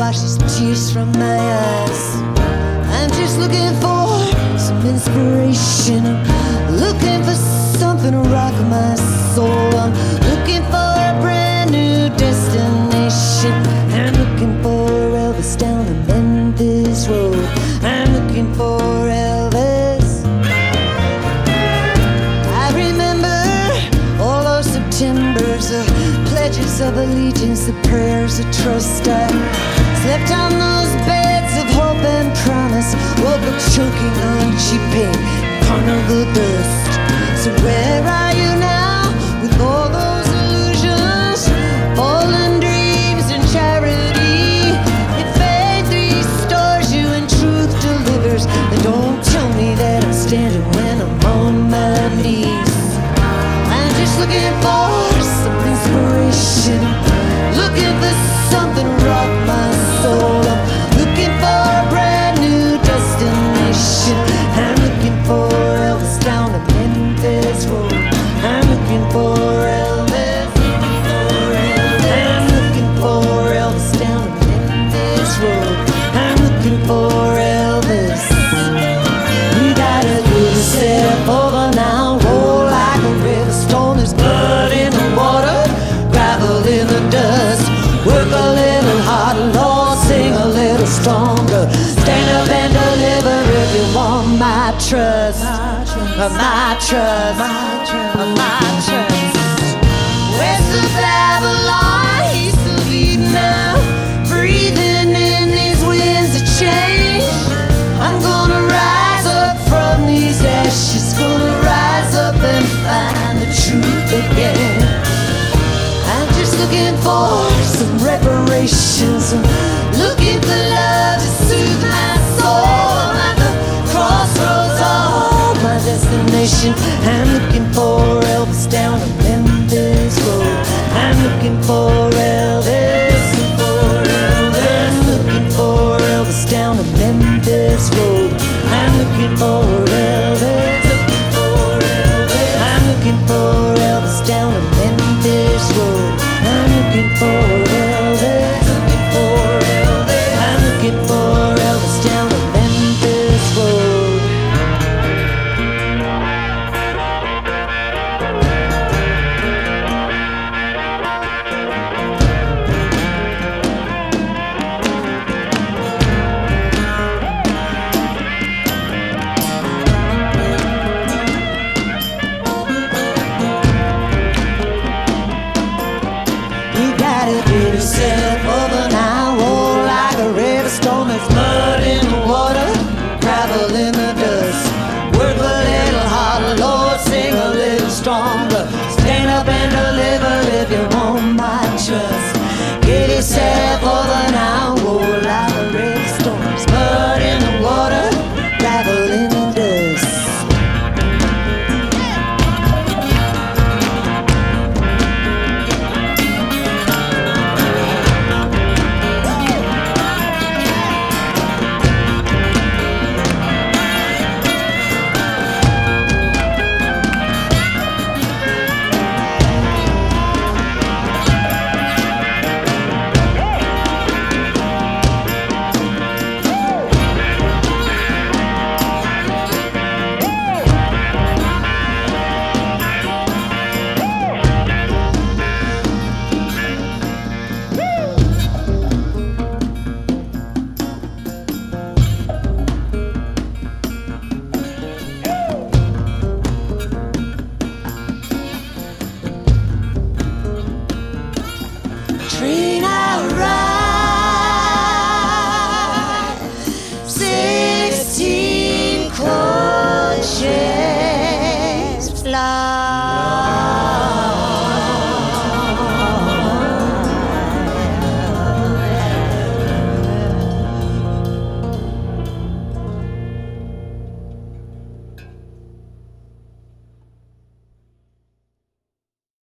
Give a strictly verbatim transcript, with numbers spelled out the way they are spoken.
washes tears from my eyes. I'm just looking for some inspiration. I'm looking for something to rock my soul. I'm looking for a brand new destination. I'm looking for Elvis down the Memphis road. I'm looking for Elvis. I remember all those Septembers of pledges of allegiance, the prayers of trust. I slept on those beds of hope and promise, woke up choking on cheap pain, carnival dust. So where are you now with all those illusions, fallen dreams and charity? If faith restores you and truth delivers, then don't tell me that I'm standing when I'm on my knees. I'm just looking for some inspiration, looking for something to rock my soul. I'm looking for a brand new destination. I'm looking for Elvis down the Memphis road. I'm looking for Elvis. I'm looking for Elvis down the Memphis road. I'm looking for Elvis. You gotta do yourself over now, roll like a river storm. There's blood in the water, gravel in the dust. Work a little harder, Lord, sing a little stronger. Stand up and deliver if you want my trust, my trust, my trust. West of Babylon, east of Eden now, breathing in these winds of change. I'm gonna rise up from these ashes, gonna rise up and find the truth again. I'm just looking for some reparations. I'm looking for love to soothe my soul. I'm at the crossroads of my destination. I'm looking for Elvis down the Memphis road. I'm looking for Elvis. I'm looking for Elvis down the Memphis road. I'm looking for Elvis. I'm looking for Elvis down the Memphis road. I'm looking for Elvis. Looking for Elvis. I'm looking for Elvis down the Memphis road. You gotta get yourself over now, roll like a river storm. There's mud in the water, gravel in the